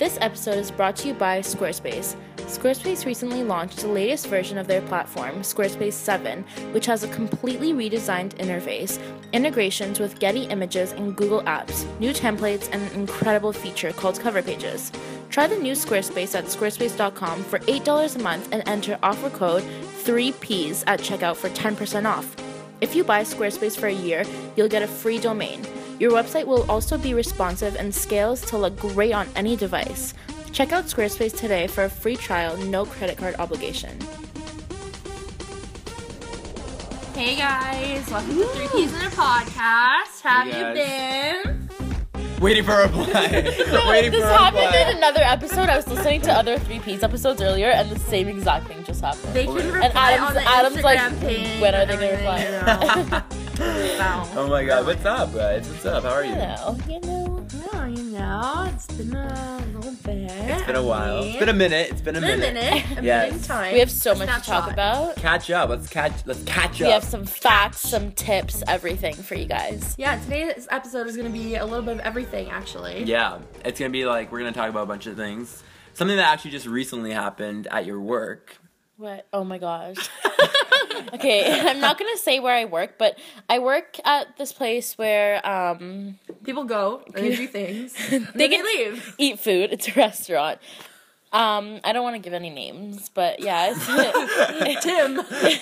This episode is brought to you by Squarespace. Squarespace recently launched the latest version of their platform, Squarespace 7, which has a completely redesigned interface, integrations with Getty Images and Google Apps, new templates, and an incredible feature called Cover Pages. Try the new Squarespace at squarespace.com for $8 a month and enter offer code 3Ps at checkout for 10% off. If you buy Squarespace for a year, you'll get a free domain. Your website will also be responsive and scales to look great on any device. Check out Squarespace today for a free trial, no credit card obligation. Hey guys, welcome to 3 Ps in a Podcast. How have you been? Waiting for a reply. This happened in another episode. I was listening to other 3Ps episodes earlier, and the same exact thing just happened. They can reply and Adam's Instagram like, page. when are they going to reply? Oh my god, what's up, guys? What's up? How are you? You know, it's been a little bit. It's been a while. It's been a minute. A minute Yes. in time. we have so much to talk about. Catch up. Let's catch up. We have some facts, some tips, everything for you guys. Yeah, today's episode is going to be a little bit of everything, actually. Yeah, it's gonna be like we're gonna talk about a bunch of things. Something that actually just recently happened at your work. What? Oh my gosh. Okay, I'm not going to say where I work, but I work at this place where People go and they do things. they can can leave. eat food. It's a restaurant. I don't want to give any names, but yeah, it's Tim.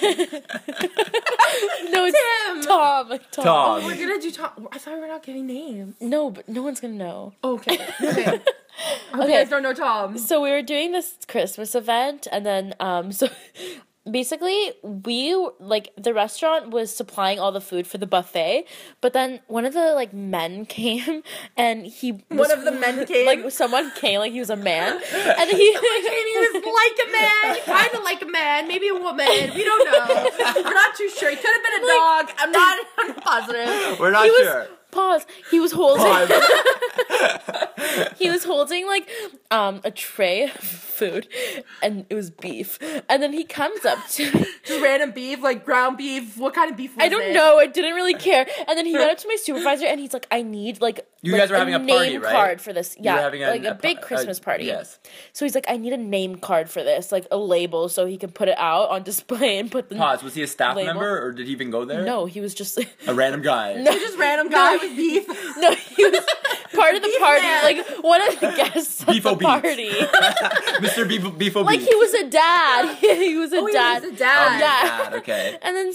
no, it's Tim. Tom. Tom. We're going to do Tom. I thought we were not giving names. No, but no one's gonna know. Okay. Okay. I hope you guys don't know Tom. So we were doing this Christmas event, and then so basically the restaurant was supplying all the food for the buffet, but then one of the men came, and someone came, like he was a man, and he was like a man, kind of like a man, maybe a woman. We don't know. We're not too sure. He could have been a dog. I'm not positive. We're not sure. Pause. He was holding. Pause. He was holding a tray of food, and it was beef. And then he comes up to me. Just random beef, like ground beef. What kind of beef was it? I don't know. I didn't really care. And then he went up to my supervisor, and he's like, "I need You guys were having a party, name right? card for this. You were Yeah, having a big Christmas party. Yes. So he's like, I need a name card for this, like a label, so he can put it out on display and put the Pause. Was he a staff label. member, or did he even go there? No, he was just A random guy. No. Just random guy with beef. No, he was part of the party, man. like one of the guests at Beefo the Beef. party. Mr. Beefo Like Beef. he was a dad. He was a dad. He was a dad. Yeah. God, okay. And then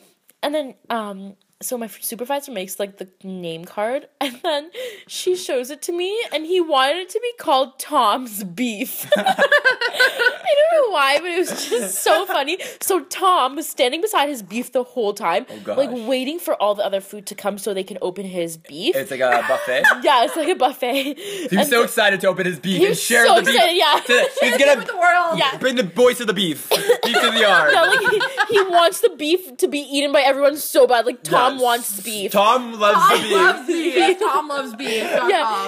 so my supervisor makes the name card, and then she shows it to me, and he wanted it to be called Tom's Beef. I don't know why, but it was just so funny. So Tom was standing beside his beef the whole time, Oh, gosh. waiting for all the other food to come so they can open his beef. It's like a buffet. Yeah, it's like a buffet. He was so excited to open his beef He and was share so the beef. excited, yeah. He's Share gonna with the world. Yeah. bring the boys to the beef. Beef to the yard. Yeah, he wants the beef to be eaten by everyone so bad. Like Tom Yes. wants beef. Tom loves the Tom beef. loves beef. Tom loves beef. Yeah.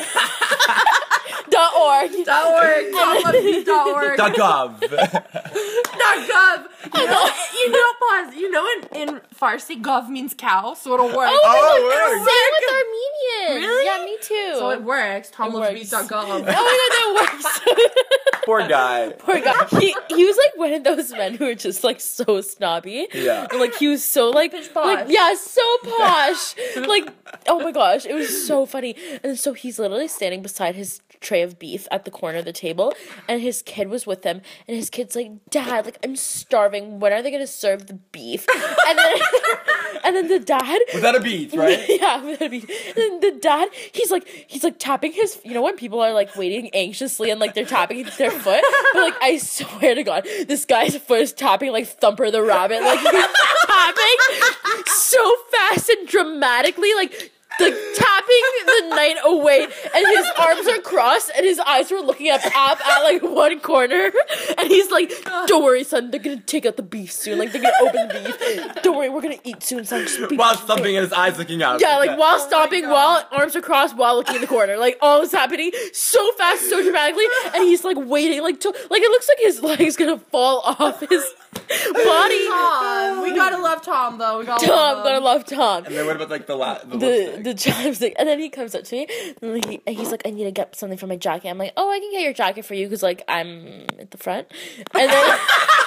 .org. .org. Tom loves beef.org. .gov. .gov. Pause. In Farsi, gov means cow, so it'll work. Oh, Same with Armenian. Really? Yeah, me too. So it works. Tom loves works. beef.gov. Oh my god, that works. Poor guy. Poor guy. He was one of those men who are just so snobby. Yeah. And he was so posh. yeah, so posh. Oh my gosh, it was so funny. And so he's literally standing beside his tray of beef at the corner of the table, and his kid was with him, and his kid's like, Dad, I'm starving. When are they gonna serve the beef? And then the dad Without a beef, right? Yeah, without a beef. And then the dad, he's tapping his, when people are waiting anxiously and they're tapping their foot, but I swear to God, this guy's foot is tapping like Thumper the Rabbit, he's tapping so fast and dramatically, tapping the night away, and his arms are crossed, and his eyes were looking up at one corner, and he's like, "Don't worry, son. They're gonna take out the beef soon. They're gonna open the beef. Don't worry, we're gonna eat soon, son." Just While stomping and his eyes looking out. yeah, while stomping, while arms are crossed, while looking in the corner, all is happening so fast, so dramatically, and he's waiting, it looks like his leg's gonna fall off his body. Tom. We gotta love Tom, though. Tom, gonna love Tom. And then what about the The chopstick, and then he comes up to me. And he's like, I need to get something for my jacket. I'm like, oh, I can get your jacket for you because like I'm at the front. And then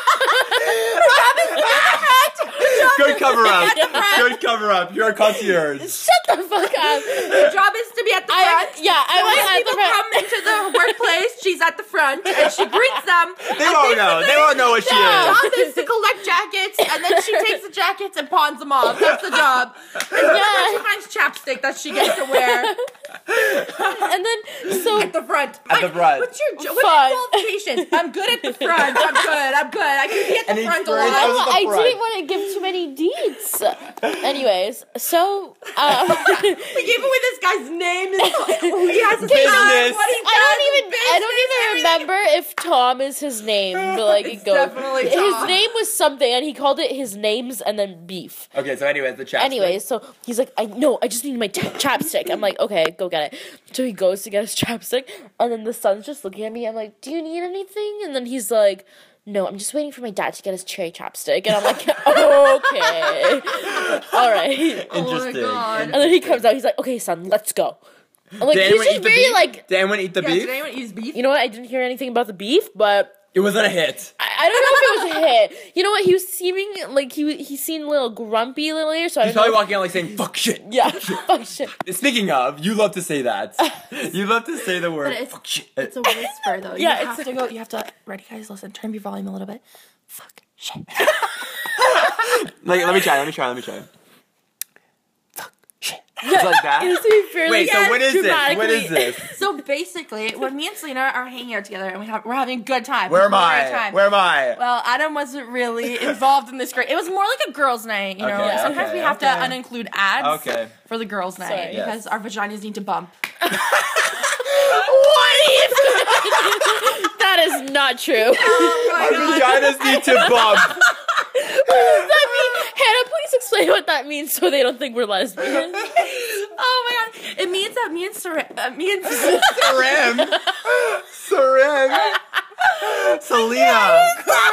Good cover up. Good cover up. You're a concierge. shut the fuck up. Your job is to be at the front. I'm When like at the people front. come into the workplace, she's at the front and she greets them. They won't know. They won't know what she Her is. job is to collect jackets, and then she takes the jackets and pawns them off. That's the job. And then she finds chapstick that she gets to wear And then so at the front. At the front. What's your Fun. qualifications? I'm good at the front. I'm good. I can be at the Any front a experience? lot. was at the I front. didn't want to give too many deeds. Anyways, so We gave away this guy's name. Who he has a Business. what he does, I don't even remember if Tom is his name, but like It's it goes. definitely His Tom. name was something, and he called it his names and then beef. Okay, so anyways, the chapstick. Anyways, so he's like, I just need my chapstick. I'm like, okay, go get it. So he goes to get his chapstick, and then the son's just looking at me. I'm like, do you need anything? And then he's like, no, I'm just waiting for my dad to get his cherry chapstick. And I'm like, okay, all right. Interesting. God. And then he comes out. He's like, okay, son, let's go. I'm like, Did he's anyone just eat the very beef? like, Did anyone eat the Yeah, beef? did anyone eat his beef? you know what? I didn't hear anything about the beef, but It wasn't a hit. I don't know if it was a hit. You know what? He was seeming like he seemed a little grumpy earlier, so I He's don't probably know. walking out like saying, fuck shit. Yeah, fuck shit. Speaking of, you love to say that. You love to say the word But it's- fuck shit. It's a whisper though. Yeah, you it's have to go. You have to. Ready, guys? Listen. Turn up your volume a little bit. Fuck shit. Like, let me try. Fuck shit. It's like that? It's to be fairly Wait, so what is this? What dramatically- is this? So basically, when me and Selena are hanging out together and we're having a good time. Where am We're having a I? good time. Where am I? Well, Adam wasn't really involved in this. It was more like a girls' night, you know. Okay, Sometimes okay, we have to okay. uninclude ads Okay. for the girls' night Sorry. because Yes. our vaginas need to bump. That is not true. Our vaginas need to bump. What does that mean? Hannah, please explain what that means so they don't think we're lesbians. Oh my god! It means that me and Saram. Saram. Selena.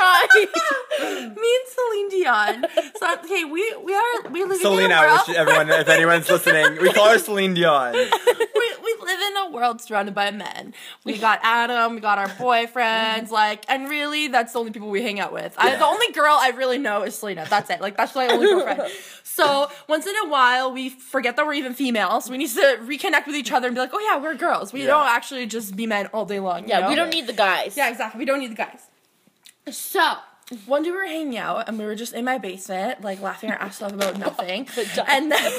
me and Celine Dion. So hey, we live in a Selena, world. which everyone, if anyone's listening, we call her Celine Dion. we live in a world surrounded by men. We got Adam, we got our boyfriends, and really, that's the only people we hang out with. The only girl I really know is Selena. That's it. That's my only girlfriend. So once in a while, we forget that we're even females. We need to reconnect with each other and be like, oh yeah, we're girls. We don't actually just be men all day long. Yeah, you know? we don't need the guys. Yeah, exactly. We don't need the guys. So, one day we were hanging out and we were just in my basement, laughing our ass off about nothing. And then,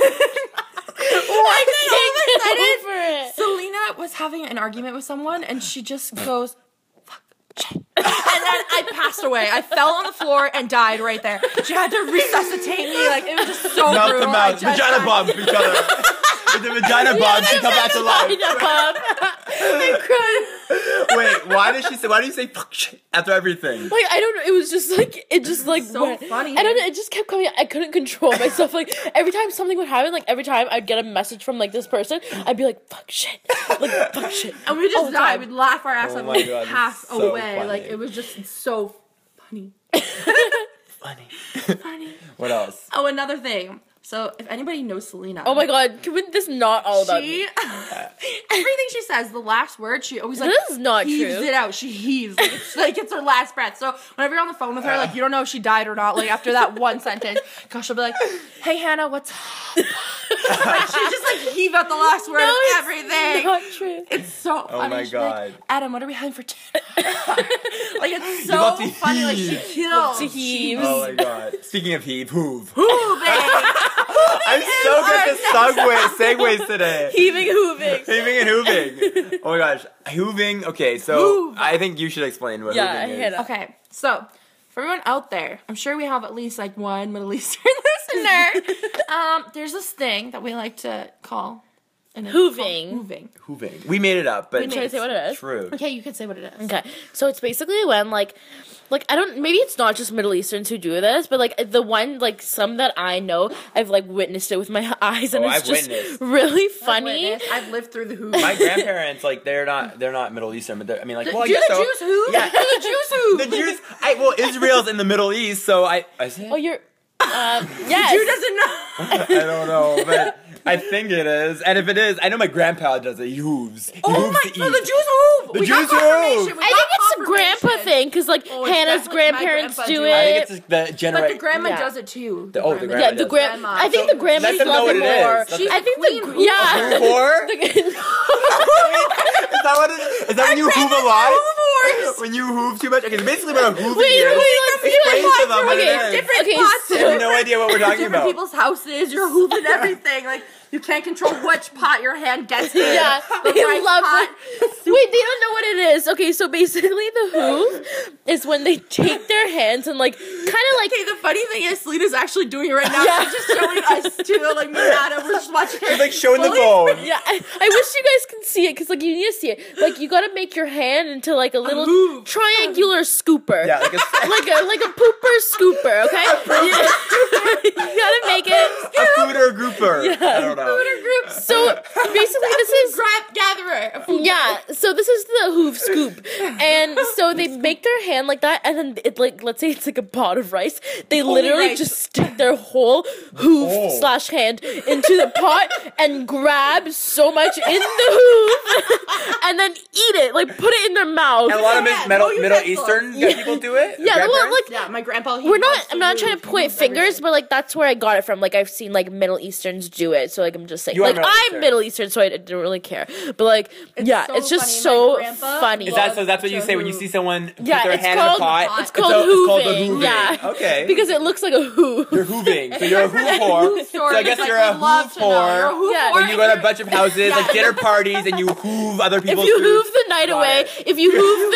I can't get over it. Selena was having an argument with someone and she just goes, fuck, shit. And then I passed away. I fell on the floor and died right there. She had to resuscitate me. It was just so Mouth to brutal. mouth. I just Vagina died. bump each other. With the vagina bump, she come back to life. I cried. Wait, why do you say fuck shit after everything? I don't know. It was just So went. funny. I don't know. It just kept coming. I couldn't control myself. Every time something would happen, every time I'd get a message from this person, I'd be like, "Fuck shit," fuck shit. And we all just the died. time. We'd laugh our ass Oh off my and God, pass it's so away. funny. It was just so funny. Funny. Funny. What else? Oh, another thing. So, if anybody knows Selena. Oh my god, can we, this not all about me? Everything she says, the last word, she always This is not heaves true. it out. She heaves. It's her last breath. So whenever you're on the phone with her, you don't know if she died or not. After that one sentence, gosh, she'll be like, "Hey Hannah, what's up?" She just heave out the last word of everything. Not true. It's so funny. my She'll be like, God. Adam, what are we having for dinner? It's You love so to funny. She heave. kills. To heave. Oh my god. Speaking of heave, hoove. Ooh, babe. I'm so good at segues today. Heaving, hooving. Heaving and hooving. Oh my gosh. Hooving. Okay, so Hoove. I think you should explain what Yeah, hooving is. Hannah. Okay, so for everyone out there, I'm sure we have at least one Middle Eastern listener. There's this thing that we like to call and it's Hooving. called Hooving. Hooving. We made it up, but Should I say what it is? true. Okay, you could say what it is. Okay, so it's basically when I don't, maybe it's not just Middle Easterns who do this, but the one, some that I know, I've witnessed it with my eyes, and Oh, it's I've just witnessed. really funny. I've lived through the Hoov. My grandparents, they're not Middle Eastern, but they're, I mean, well, I Do guess the so. Jews Hoov? Yeah. Do the Jews Hoov? The Jews, Israel's in the Middle East, so I say Oh, you're Yes. Who doesn't know? I don't know, but I think it is. And if it is, I know my grandpa does it. He hooves. He Oh hooves my to god, eat. the Jews hoof. The We got Jews confirmation. hoof. We I got think it's a grandpa confirmation. thing because like Oh, it's Hannah's definitely my grandparents grandpa do doing it. I think it's the But the generation. grandma Yeah. does it too. The grandma Yeah, does the it. grandma. I think the grandmas let them know love what it it is. more. Let them- I think Queen the hoof. yeah. Whore? The- Is that what it is? Is that when you hoove a lot? When you hoove too much? Okay, so basically what a hooving Wait, is. let's do Explain it. to them what it Okay, is. different Okay, pots. so- I have no idea what we're talking Different about. people's houses, you're hooving everything. Like you can't control which pot your hand gets in. Yeah, The they rice love pot. it. Wait, they don't know what it is. Okay, so basically the hoof is when they take their hands and like kind of like Okay, the funny thing is, Selena's actually doing it right now. Yeah. She's just showing us too. Like me and Adam, we're just watching her. She's like showing the fully- bone. yeah. I wish you guys can see it because like you need to see it. Like you gotta make your hand into like a little hoof. triangular scooper. Yeah, like a, like a pooper scooper. Okay, you gotta make it. a food or a grouper. I don't know. So basically, this is Grab gatherer. yeah. So this is the hoof scoop, and so they make their hand like that, and then it like let's say it's like a pot of rice. They literally rice. just stick their whole hoof Oh. slash hand into the pot and grab so much in the hoof, and then eat it. Like put it in their mouth. And a lot of Yeah, Middle no Middle utensils. Eastern people do it. Yeah, well, Grandparents? like Yeah, my grandpa. we're not. I'm not trying to point fingers, but like that's where I got it from. Like I've seen like Middle Easterns do it, so like I'm just saying. You are Like Middle I'm Eastern. Middle Eastern, so I don't really care. But like, yeah, so it's just funny. My so grandpa funny. Is that so? That's what you say when you see someone put Yeah, their it's hand called, in the pot. it's called so- hooving. It's called the hooving. Yeah. Okay. Because it looks like a hoof. You're hooving. So you're a hoof whore. So I guess you're a hoof whore. Yeah. When you go to a bunch of houses, like dinner parties, and you hoove other If people's you food. hoof the night Got away, it. if you hoof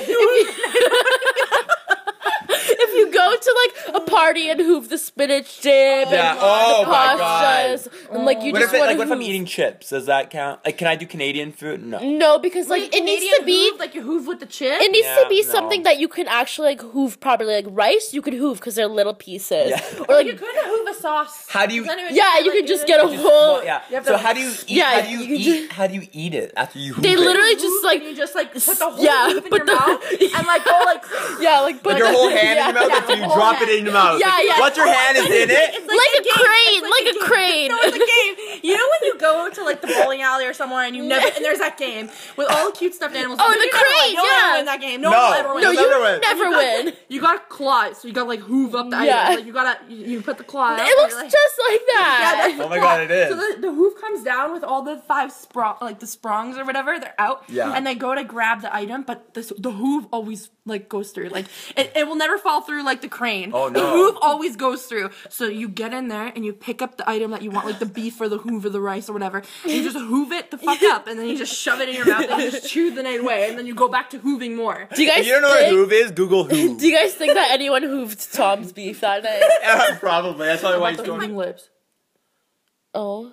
if you go to like a party and hoof the spinach dip Yeah. and Oh the my god. pastas, and like you What just if, want like, to what if I'm eating chips? Does that count? Like, can I do Canadian food? No. No, because like it needs to be. like you hoof with the chip. It needs Yeah, to be no. something that you can actually like hoof properly. Like rice, you can hoof because they're little pieces. Yeah. Or like you could hoof a sauce. How do you? yeah, you can just get a whole. Well, yeah. You have So to- how do you eat? Yeah, how do you, you can eat? just- How do you eat it after you hoof They it? literally Hoof just and like you just like put the whole yeah, hoof in put your the- mouth and like go like yeah, like put Like your whole hand in your mouth, yeah, and so you the whole drop hand. it in your mouth. Yeah, Like, yeah. Once your hand is in it, like a crane, like a crane. No, it's a game. You know when you go to like the bowling alley or somewhere and you never and there's that game with all the cute stuffed animals. Oh, You the never win. crane, You'll yeah. never win that game. No, No. one will ever win. No, You'll you never win. never win. You gotta claw it, so you gotta like hoof up the Yeah. items. Like you gotta you put the claw out. It and looks you're like- just like Yeah, that. that's the Oh my claw. God, it is. So the hoof comes down with all the five like the sprongs or whatever. They're out. Yeah. And they go to grab the item, but the hoof always like goes through. Like it will never fall through like the crane. Oh, The no. hoof always goes through. So you get in there and you pick up the item that you want, like the beef or the hoof or the rice or whatever. And you just hoof it the fuck up, and then you just shove it in your mouth and you just chew the night away, and then you go back to hooving more. Do you guys if you don't know what a think? hoof is, Google hoof. Do you guys think that anyone hooved Tom's beef that night? Probably. That's probably why he's The going. hooving lips. Oh.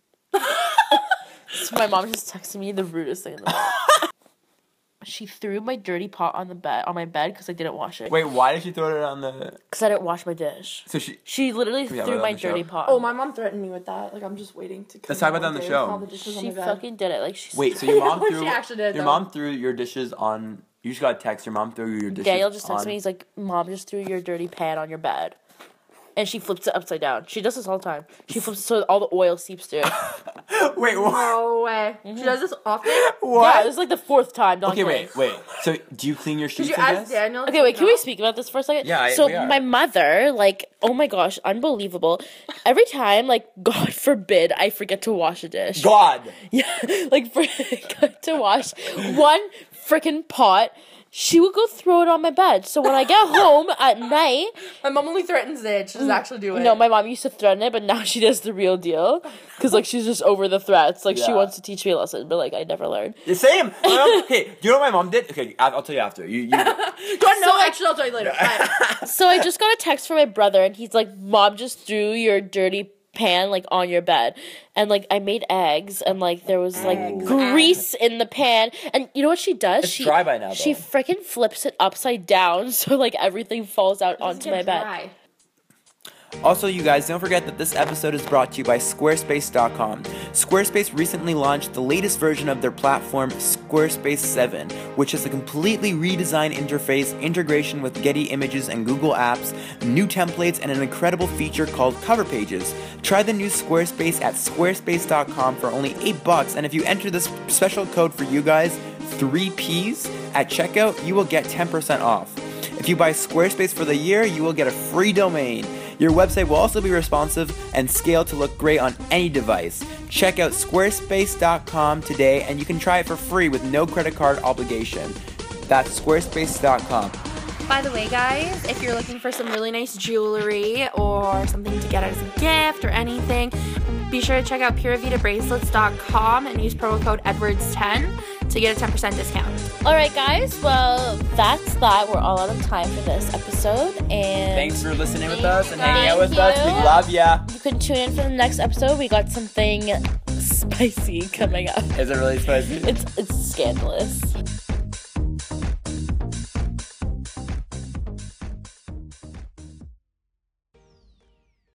So my mom just texted me the rudest thing in the world. She threw my dirty pot on my bed because I didn't wash it. Wait, why did she throw it on the? Because I didn't wash my dish. So she. She literally Yeah, threw on my the show. dirty pot. Oh, my mom threatened me with that. Like I'm just waiting to. Let's talk about that on the show. All the dishes on She my bed. fucking did it. Like she. Wait, so your mom She threw. actually did, Your though. mom threw your dishes on. You just got a text. Your mom threw your dishes. Daniel just texted on- me. He's like, "Mom just threw your dirty pan on your bed," and she flips it upside down. She does this all the time. She flips it so all the oil seeps through. Wait, what? No way. She does this often. Yeah, this is like the fourth time. Don't Okay, kidding. wait. So, do you clean your sheets? Did you I ask guess? Daniel? Okay, wait, can we speak about this for a second? Yeah, So we are. my mother, like, oh my gosh, unbelievable. Every time, like, God forbid, I forget to wash a dish. God. Yeah, like, forget to wash one freaking pot. She would go throw it on my bed. So when I get home at night, My mom only threatens it. She doesn't actually do it. no, my mom used to threaten it, but now she does the real deal. Because, like, she's just over the threats. Like, she Yeah. wants to teach me a lesson, but, like, I never learned. The same. Okay, do you know what my mom did? Okay, I'll tell you after. You Do I know? So, Actually, I'll tell you later. Bye. So I just got a text from my brother, and he's like, "Mom just threw your dirty pan like on your bed," and like I made eggs, and like there was like grease in the pan, and you know what she does? It's she dry by now, She though. freaking flips it upside down, so like everything falls out onto my bed. Dry. Also, you guys, don't forget that this episode is brought to you by Squarespace.com. Squarespace recently launched the latest version of their platform, Squarespace 7, which has a completely redesigned interface, integration with Getty Images and Google Apps, new templates, and an incredible feature called Cover Pages. Try the new Squarespace at squarespace.com for only $8, and if you enter this special code for you guys, 3Ps, at checkout, you will get 10% off. If you buy Squarespace for the year, you will get a free domain. Your website will also be responsive and scaled to look great on any device. Check out squarespace.com today and you can try it for free with no credit card obligation. That's squarespace.com. By the way, guys, if you're looking for some really nice jewelry or something to get as a gift or anything, be sure to check out puravitabracelets.com and use promo code Edwards10 to get a 10% discount. All right, guys. Well, that's that. We're all out of time for this episode. And Thanks for listening with us and hanging out with us. We love ya. you can tune in for the next episode. We got something spicy coming up. Is it really spicy? It's scandalous.